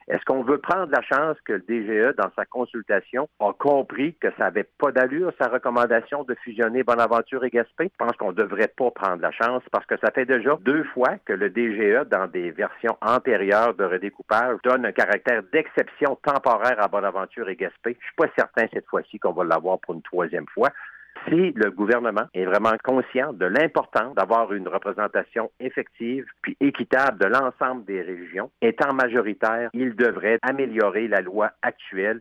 Est-ce qu'on veut prendre la chance que le DGE, dans sa consultation, a compris que ça n'avait pas d'allure, sa recommandation de fusionner Bonaventure et Gaspé? Je pense qu'on ne devrait pas prendre la chance parce que ça fait déjà 2 fois que le DGE, dans des versions antérieures de redécoupage, donne un caractère d'exception temporaire à Bonaventure et Gaspé. Je suis pas certain cette fois-ci qu'on va l'avoir pour une 3e fois. Si le gouvernement est vraiment conscient de l'importance d'avoir une représentation effective puis équitable de l'ensemble des régions, étant majoritaire, il devrait améliorer la loi actuelle